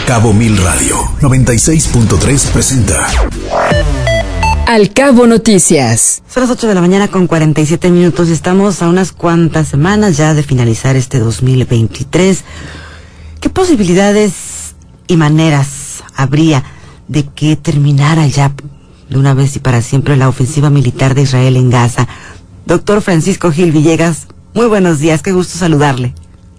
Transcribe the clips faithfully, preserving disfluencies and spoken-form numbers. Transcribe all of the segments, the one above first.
Cabo Mil Radio noventa y seis punto tres presenta Al Cabo Noticias. Son las ocho de la mañana con cuarenta y siete minutos. Estamos a unas cuantas semanas ya de finalizar este dos mil veintitrés. ¿Qué posibilidades y maneras habría de que terminara ya de una vez y para siempre la ofensiva militar de Israel en Gaza? Doctor Francisco Gil Villegas, muy buenos días, qué gusto saludarle.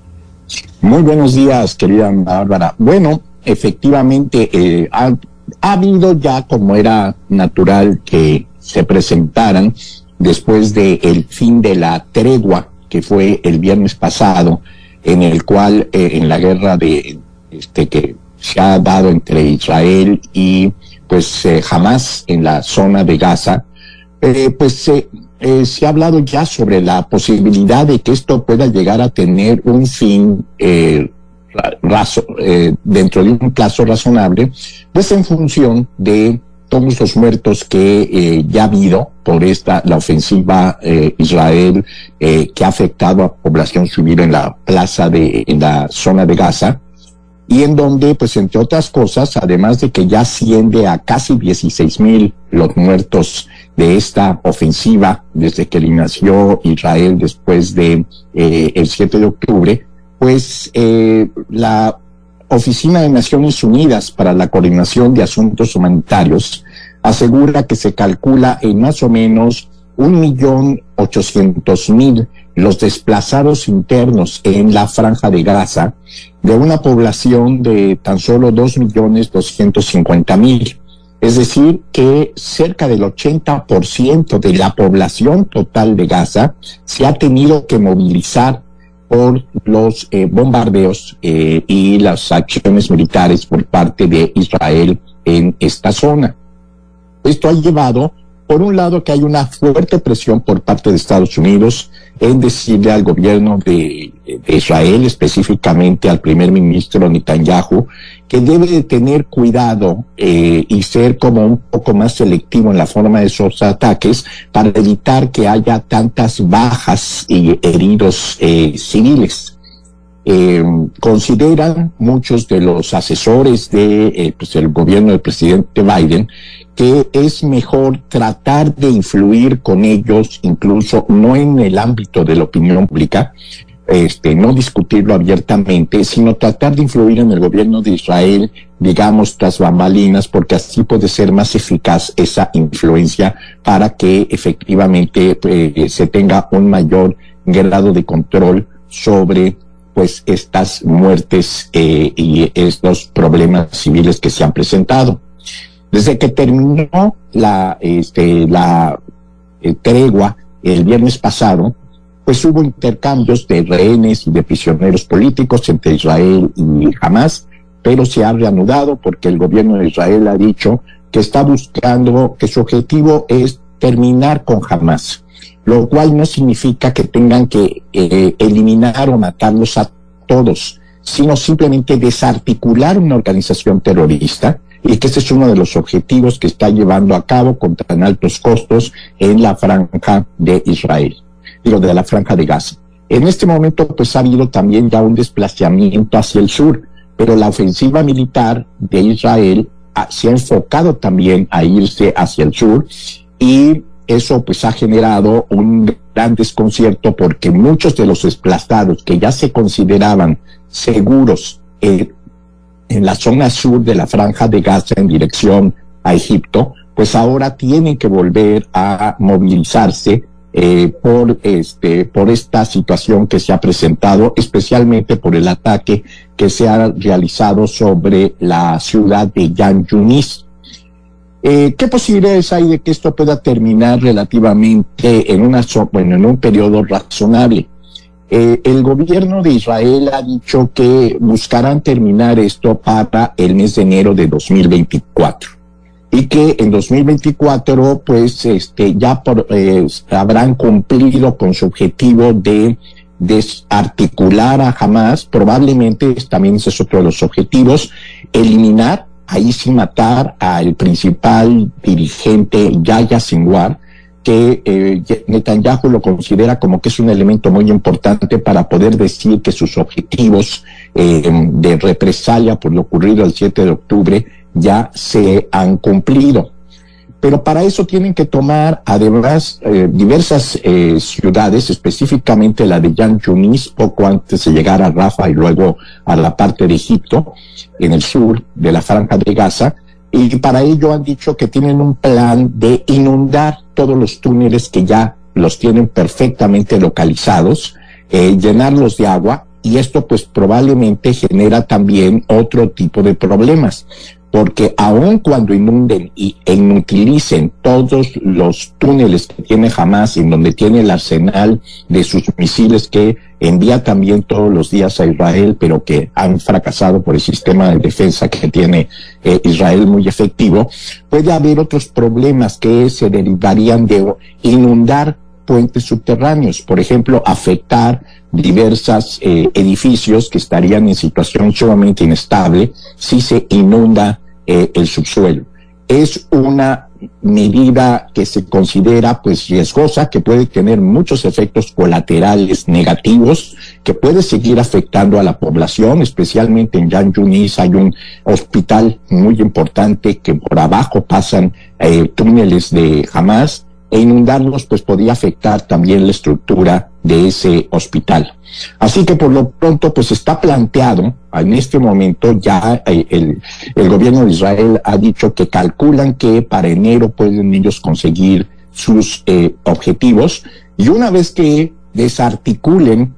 Muy buenos días, querida Bárbara. Bueno, efectivamente, eh, ha, ha habido ya, como era natural que se presentaran, después de el fin de la tregua, que fue el viernes pasado, en el cual, eh, en la guerra de este que se ha dado entre Israel y pues eh, Hamas en la zona de Gaza, eh, pues eh, eh, se ha hablado ya sobre la posibilidad de que esto pueda llegar a tener un fin eh, razo, eh, dentro de un plazo razonable, pues en función de todos los muertos que eh, ya ha habido por esta la ofensiva eh, Israel eh, que ha afectado a población civil en la plaza de en la zona de Gaza, y en donde, pues entre otras cosas, además de que ya asciende a casi dieciséis mil los muertos de esta ofensiva desde que inició Israel después de eh, el siete de octubre, pues eh, la Oficina de Naciones Unidas para la Coordinación de Asuntos Humanitarios asegura que se calcula en más o menos un millón ochocientos mil los desplazados internos en la Franja de Gaza, de una población de tan solo dos millones doscientos cincuenta mil. Es decir, que cerca del ochenta por ciento de la población total de Gaza se ha tenido que movilizar por los eh, bombardeos eh, y las acciones militares por parte de Israel en esta zona. Esto ha llevado, por un lado, que hay una fuerte presión por parte de Estados Unidos en decirle al gobierno de, de Israel, específicamente al primer ministro Netanyahu, que debe de tener cuidado eh, y ser como un poco más selectivo en la forma de esos ataques para evitar que haya tantas bajas y heridos eh, civiles. Eh, consideran muchos de los asesores de eh, pues el gobierno del presidente Biden que es mejor tratar de influir con ellos, incluso no en el ámbito de la opinión pública, este, no discutirlo abiertamente, sino tratar de influir en el gobierno de Israel, digamos, tras bambalinas, porque así puede ser más eficaz esa influencia para que efectivamente eh, se tenga un mayor grado de control sobre pues estas muertes eh, y estos problemas civiles que se han presentado. Desde que terminó la este la eh, tregua el viernes pasado, pues hubo intercambios de rehenes y de prisioneros políticos entre Israel y Hamas, pero se ha reanudado porque el gobierno de Israel ha dicho que está buscando, que su objetivo es terminar con Hamas, lo cual no significa que tengan que eh, eliminar o matarlos a todos, sino simplemente desarticular una organización terrorista, y que este es uno de los objetivos que está llevando a cabo con tan altos costos en la franja de Israel, digo, de la franja de Gaza. En este momento, pues ha habido también ya un desplazamiento hacia el sur, pero la ofensiva militar de Israel ha, se ha enfocado también a irse hacia el sur, y eso pues ha generado un gran desconcierto porque muchos de los desplazados que ya se consideraban seguros eh, en la zona sur de la franja de Gaza en dirección a Egipto, pues ahora tienen que volver a movilizarse eh, por este por esta situación que se ha presentado, especialmente por el ataque que se ha realizado sobre la ciudad de Yan Yunis. Eh, ¿Qué posibilidades hay de que esto pueda terminar relativamente en una bueno, en un periodo razonable? Eh, el gobierno de Israel ha dicho que buscarán terminar esto para el mes de enero de dos mil veinticuatro y que en dos mil veinticuatro pues este ya por, eh, habrán cumplido con su objetivo de desarticular a Hamas. Probablemente también ese es otro de los objetivos, eliminar, ahí sin matar al principal dirigente Yahya Sinwar, que eh, Netanyahu lo considera como que es un elemento muy importante para poder decir que sus objetivos eh, de represalia por lo ocurrido el siete de octubre ya se han cumplido. Pero para eso tienen que tomar, además, eh, diversas eh, ciudades, específicamente la de Yan Yunis, poco antes de llegar a Rafah y luego a la parte de Egipto, en el sur de la Franja de Gaza, y para ello han dicho que tienen un plan de inundar todos los túneles que ya los tienen perfectamente localizados, eh, llenarlos de agua, y esto pues probablemente genera también otro tipo de problemas, porque aun cuando inunden y e inutilicen todos los túneles que tiene Hamás, en donde tiene el arsenal de sus misiles que envía también todos los días a Israel, pero que han fracasado por el sistema de defensa que tiene eh, Israel muy efectivo, puede haber otros problemas que se derivarían de inundar puentes subterráneos, por ejemplo, afectar diversos eh, edificios que estarían en situación sumamente inestable si se inunda eh, el subsuelo. Es una medida que se considera pues riesgosa, que puede tener muchos efectos colaterales negativos, que puede seguir afectando a la población, especialmente en Yan Yunis hay un hospital muy importante que por abajo pasan eh, túneles de Hamás, e inundarlos pues podía afectar también la estructura de ese hospital. Así que por lo pronto pues está planteado, en este momento ya eh, el, el gobierno de Israel ha dicho que calculan que para enero pueden ellos conseguir sus eh, objetivos, y una vez que desarticulen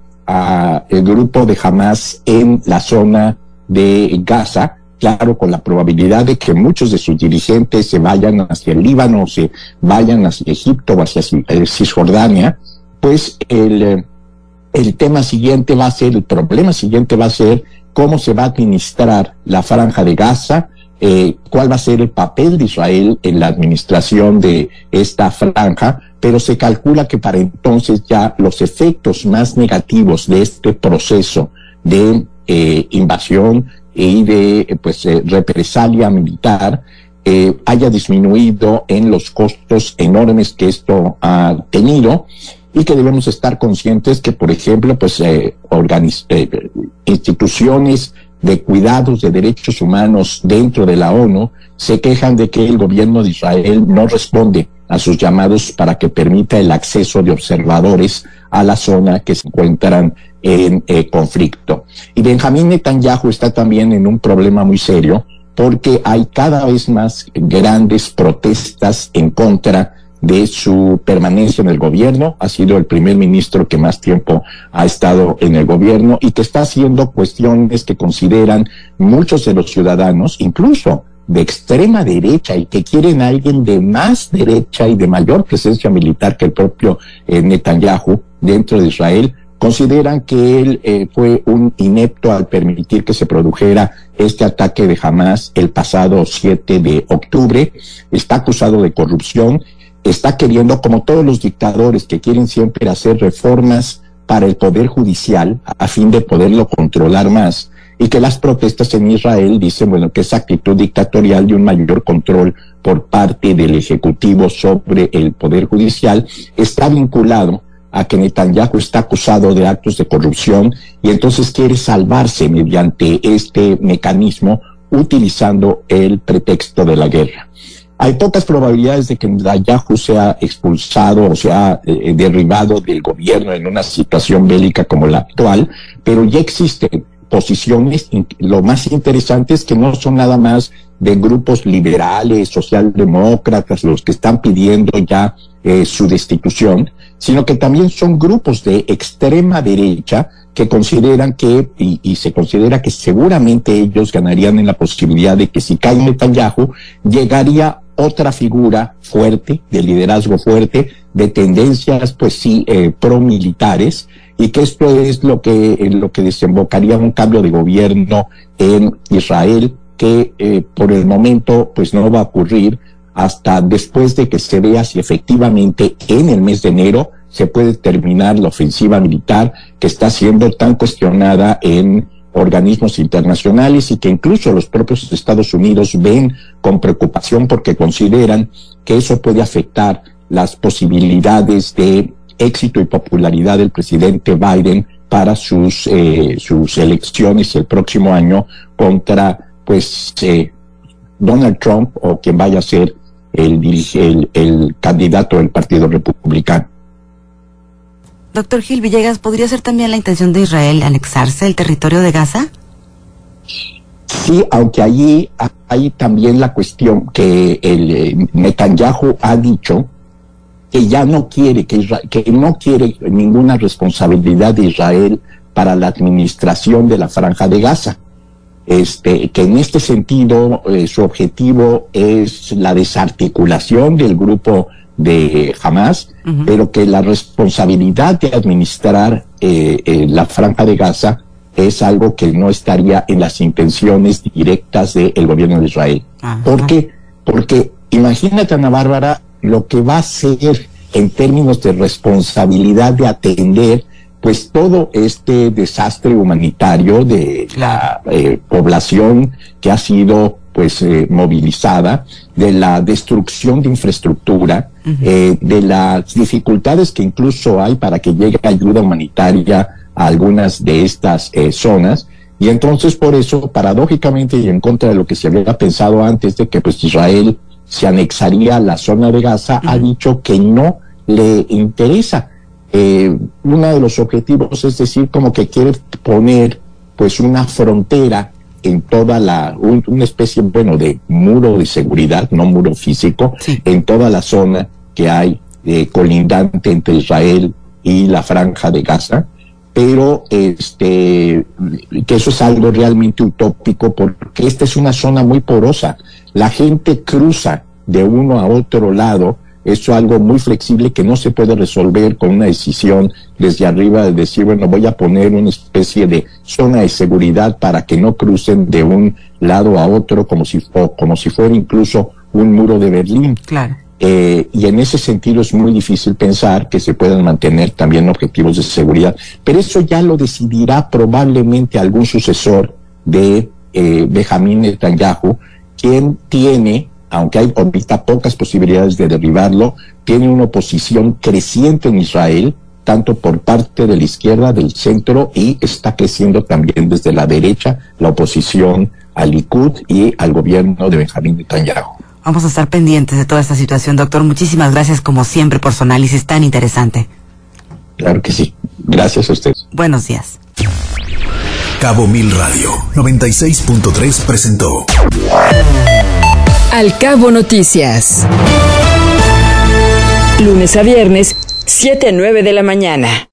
a el grupo de Hamás en la zona de Gaza, claro, con la probabilidad de que muchos de sus dirigentes se vayan hacia el Líbano, o se vayan hacia Egipto o hacia Cisjordania, pues el, el tema siguiente va a ser, el problema siguiente va a ser cómo se va a administrar la Franja de Gaza, eh, cuál va a ser el papel de Israel en la administración de esta franja, pero se calcula que para entonces ya los efectos más negativos de este proceso de eh, invasión y de pues eh, represalia militar eh, haya disminuido en los costos enormes que esto ha tenido, y que debemos estar conscientes que, por ejemplo, pues eh, organiz- eh, instituciones de cuidados de derechos humanos dentro de la ONU se quejan de que el gobierno de Israel no responde a sus llamados para que permita el acceso de observadores a la zona que se encuentran en eh, conflicto. Y Benjamín Netanyahu está también en un problema muy serio, porque hay cada vez más grandes protestas en contra de su permanencia en el gobierno. Ha sido el primer ministro que más tiempo ha estado en el gobierno y que está haciendo cuestiones que consideran muchos de los ciudadanos, incluso de extrema derecha, y que quieren a alguien de más derecha y de mayor presencia militar que el propio eh, Netanyahu dentro de Israel, consideran que él eh, fue un inepto al permitir que se produjera este ataque de Hamás el pasado siete de octubre, está acusado de corrupción, está queriendo, como todos los dictadores que quieren siempre hacer reformas para el poder judicial a fin de poderlo controlar más, y que las protestas en Israel dicen, bueno, que esa actitud dictatorial de un mayor control por parte del Ejecutivo sobre el Poder Judicial está vinculado a que Netanyahu está acusado de actos de corrupción, y entonces quiere salvarse mediante este mecanismo utilizando el pretexto de la guerra. Hay pocas probabilidades de que Netanyahu sea expulsado o sea eh, derribado del gobierno en una situación bélica como la actual, pero ya existen posiciones. Lo más interesante es que no son nada más de grupos liberales, socialdemócratas, los que están pidiendo ya eh, su destitución, sino que también son grupos de extrema derecha que consideran que, y, y se considera que seguramente ellos ganarían en la posibilidad de que si cae Netanyahu, llegaría otra figura fuerte, de liderazgo fuerte, de tendencias, pues sí, eh, pro-militares, y que esto es lo que, eh, lo que desembocaría en un cambio de gobierno en Israel, que eh, por el momento pues no va a ocurrir hasta después de que se vea si efectivamente en el mes de enero se puede terminar la ofensiva militar que está siendo tan cuestionada en organismos internacionales, y que incluso los propios Estados Unidos ven con preocupación porque consideran que eso puede afectar las posibilidades de éxito y popularidad del presidente Biden para sus eh, sus elecciones el próximo año contra pues eh, Donald Trump o quien vaya a ser el, el, el candidato del Partido Republicano. Doctor Gil Villegas, ¿podría ser también la intención de Israel anexarse el territorio de Gaza? Sí, aunque allí hay también la cuestión que el eh, Netanyahu ha dicho que ya no quiere, que, Israel, que no quiere ninguna responsabilidad de Israel para la administración de la Franja de Gaza. Este, que en este sentido eh, su objetivo es la desarticulación del grupo de Hamas, uh-huh. pero que la responsabilidad de administrar eh, eh, la Franja de Gaza es algo que no estaría en las intenciones directas del gobierno de Israel. Uh-huh. ¿Por qué? Porque imagínate, Ana Bárbara, lo que va a ser en términos de responsabilidad de atender pues todo este desastre humanitario de la eh, población que ha sido pues eh, movilizada, de la destrucción de infraestructura, uh-huh. eh, de las dificultades que incluso hay para que llegue ayuda humanitaria a algunas de estas eh, zonas. Y entonces por eso, paradójicamente y en contra de lo que se había pensado antes de que pues Israel se anexaría a la zona de Gaza, uh-huh. ha dicho que no le interesa. Eh, uno de los objetivos es decir, como que quiere poner pues una frontera en toda la, un, una especie, bueno, de muro de seguridad, no muro físico, sí. en toda la zona que hay eh, colindante entre Israel y la Franja de Gaza, pero este, que eso es algo realmente utópico porque esta es una zona muy porosa. La gente cruza de uno a otro lado. Es algo muy flexible que no se puede resolver con una decisión desde arriba de decir, bueno, voy a poner una especie de zona de seguridad para que no crucen de un lado a otro como si, o como si fuera incluso un muro de Berlín. Claro. Eh, y en ese sentido es muy difícil pensar que se puedan mantener también objetivos de seguridad. Pero eso ya lo decidirá probablemente algún sucesor de eh, Benjamín Netanyahu, quien tiene, aunque hay ahorita pocas posibilidades de derribarlo, tiene una oposición creciente en Israel, tanto por parte de la izquierda, del centro, y está creciendo también desde la derecha la oposición al Likud y al gobierno de Benjamín Netanyahu. Vamos a estar pendientes de toda esta situación, doctor. Muchísimas gracias, como siempre, por su análisis tan interesante. Claro que sí. Gracias a ustedes. Buenos días. Cabo Mil Radio noventa y seis punto tres presentó Al Cabo Noticias. Lunes a viernes, siete a nueve de la mañana.